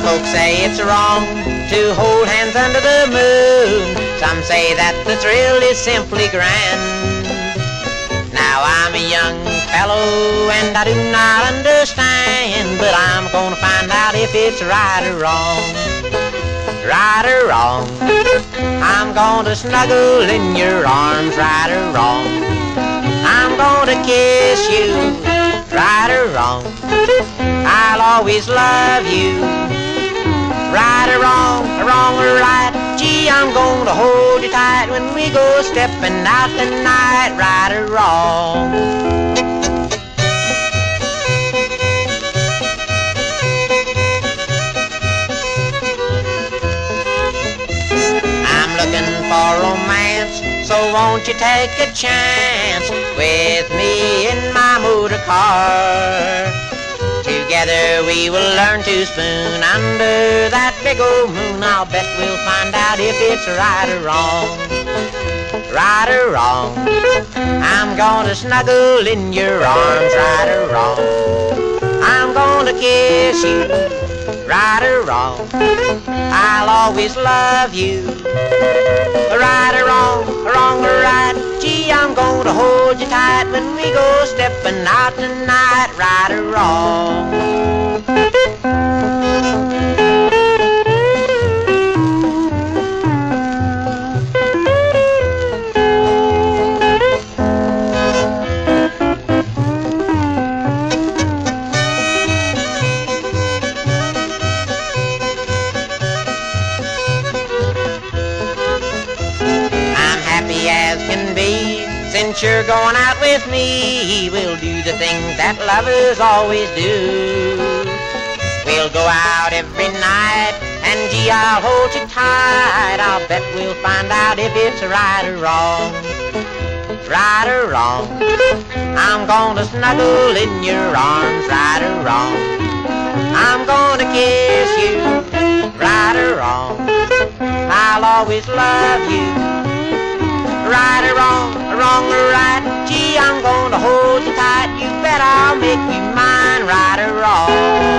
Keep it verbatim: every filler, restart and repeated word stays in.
folks say it's wrong to hold hands under the moon. Some say that the thrill is simply grand. Now I'm a young fellow and I do not understand, but I'm gonna find out if it's right or wrong. Right or wrong, I'm gonna snuggle in your arms. Right or wrong, I'm gonna kiss you. Right or wrong, I'll always love you. Right or wrong, wrong or right, gee, I'm gonna hold you tight when we go stepping out tonight. Right or wrong. I'm looking for romance, so won't you take a chance with me in my motor car? Together we will learn to spoon under that big old moon. I'll bet we'll find out if it's right or wrong. Right or wrong, I'm gonna snuggle in your arms. Right or wrong, I'm gonna kiss you. Right or wrong, I'll always love you. Right or wrong, wrong or right, gee, I'm gonna hold you tight when we go stepping out tonight. Right or wrong. As can be, since you're going out with me, we'll do the things that lovers always do. We'll go out every night, and gee, I'll hold you tight. I'll bet we'll find out if it's right or wrong. Right or wrong, I'm gonna snuggle in your arms. Right or wrong, I'm gonna kiss you. Right or wrong, I'll always love you. Right or wrong, wrong or right, gee, I'm gonna hold you tight. You bet I'll make you mine. Right or wrong.